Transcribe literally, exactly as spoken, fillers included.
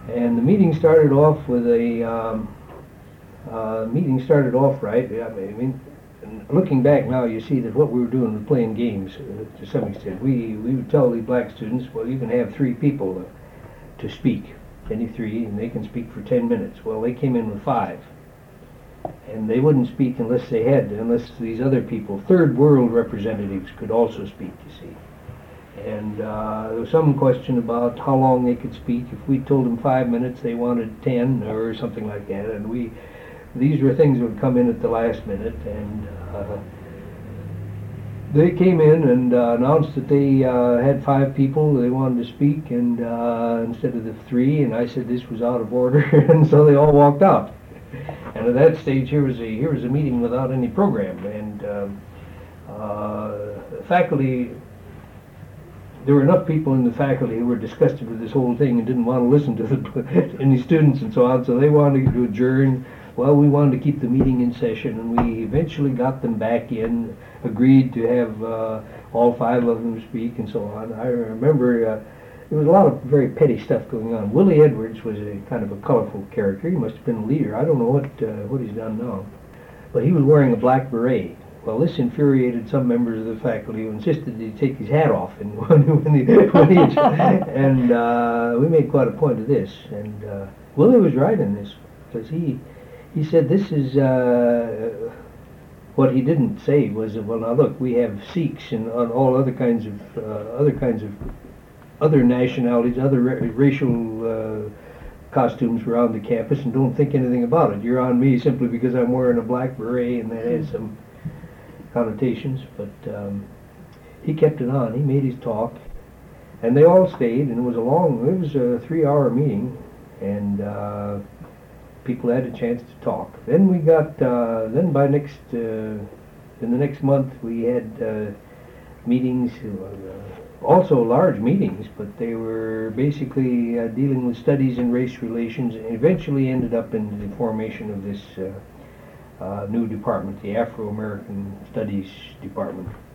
And the meeting started off with a, um, uh, meeting started off right. I mean, looking back now, you see that what we were doing was playing games uh, to some extent. We we would tell the black students, well, you can have three people uh, to speak, any three, and they can speak for ten minutes. Well, they came in with five, and they wouldn't speak unless they had, unless these other people, third world representatives, could also speak. You see. And uh, there was some question about how long they could speak. If we told them five minutes, they wanted ten or something like that. And we, these were things that would come in at the last minute. And uh, they came in and uh, announced that they uh, had five people they wanted to speak, and uh, instead of the three. And I said this was out of order, and so they all walked out. And at that stage, here was a here was a meeting without any program, and um, uh, faculty. There were enough people in the faculty who were disgusted with this whole thing and didn't want to listen to the, any students and so on, so they wanted to adjourn. Well, we wanted to keep the meeting in session, and we eventually got them back in, agreed to have uh, all five of them speak and so on. I remember uh, there was a lot of very petty stuff going on. Willie Edwards was a kind of a colorful character. He must have been a leader. I don't know what, uh, what he's done now. But he was wearing a black beret. Well, this infuriated some members of the faculty who insisted that he take his hat off and when he, when he and uh, we made quite a point of this. And uh, Willie was right in this, because he he said this is uh, what he didn't say was, well, now look, we have Sikhs and uh, all other kinds of uh, other kinds of other nationalities, other ra- racial uh, costumes around the campus, and don't think anything about it. You're on me simply because I'm wearing a black beret, and that has some connotations, but um, he kept it on. He made his talk, and they all stayed, and it was a long, it was a three-hour meeting, and uh, people had a chance to talk. Then we got, uh, then by next, uh, in the next month, we had uh, meetings, uh, also large meetings, but they were basically uh, dealing with studies in race relations, and eventually ended up in the formation of this uh, Uh, new department, the Afro-American Studies Department.